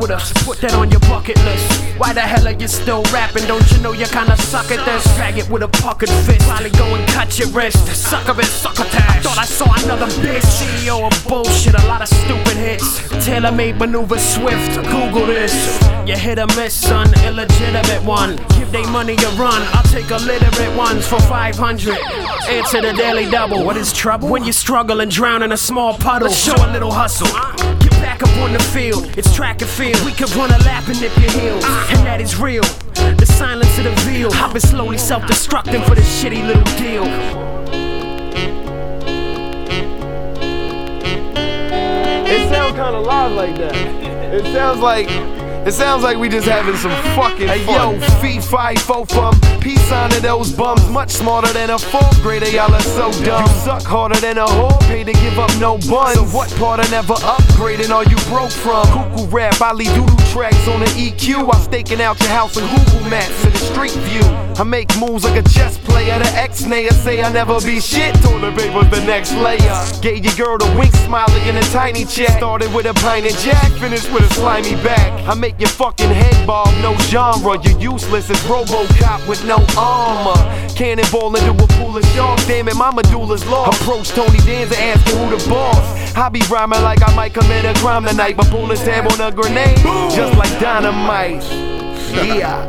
shoulder. Put that on your bucket list. Why the hell are you still rapping? Don't you know you kinda suck at this? Faggot with a puckered fist. Probably go and cut your wrist. Sucker and succotash. Thought I saw another bitch. CEO of bullshit, a lot of stupid hits. Tailor-made maneuver swift. Google this. You hit or miss, son, illegitimate one. Give they money a run. I'll take illiterate ones for 500. Answer the daily double. What is trouble? When you struggle and drown in a small puddle. Let's show a little hustle. Get back up on the field. It's track and field. We could run a lap and nip your heels. And that is real. The silence of the veal. I've been slowly self-destructing for this shitty little deal. It sounds kind of live like that. It sounds like we just having some fucking fun. Hey yo, fee, fi, fo, fum. Peace on to those bums. Much smarter than a 4th grader, y'all are so dumb. You suck harder than a whore, pay to give up no buns. So what part of never upgrading are you broke from? Cuckoo rap, I lead doodle tracks on the EQ. I'm staking out your house in Google Maps in the street view. I make moves like a chess player. The ex-nayer say I never be shit. Toilet paper's the next layer. Gave your girl the wink smiley in a tiny chat. Started with a pint of Jack, finished with a slimy back. I make your fucking head bob, no genre. You're useless as RoboCop with no armor. Cannonball into a pool of sharks. Damn it, my medulla's lost. Approach Tony Danza asking who the boss. I be rhyming like I might commit a crime tonight, but pull a tab on a grenade, just like dynamite. Yeah.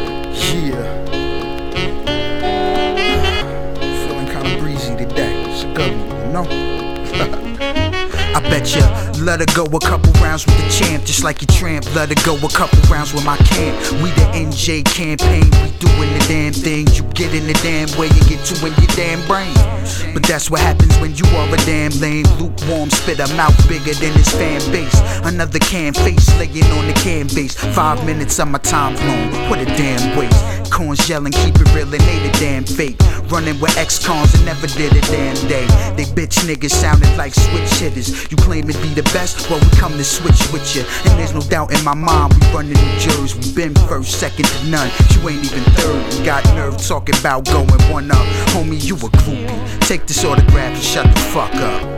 Feeling kinda breezy today. It's a good one, you know? I bet ya let her go a couple rounds with the champ, just like you tramp. Let her go a couple rounds with my camp. We the NJ campaign, we doing the damn thing. You get in the damn way, you get to in your damn brain. But that's what happens when you are a damn lame. Lukewarm, spit a mouth bigger than his fan base. Another can face laying on the can base. 5 minutes of my time flown, what a damn waste. Corns yelling, keep it real and ain't a damn fake. Running with ex-cons and never did a damn day. They bitch niggas sounded like switch hitters. You claim to be the best, well we come to switch with you. And there's no doubt in my mind, we running New Jersey. We been first, second to none. You ain't even third. You got nerve talking about going one up. Homie, you a groupie. Take this autograph and shut the fuck up.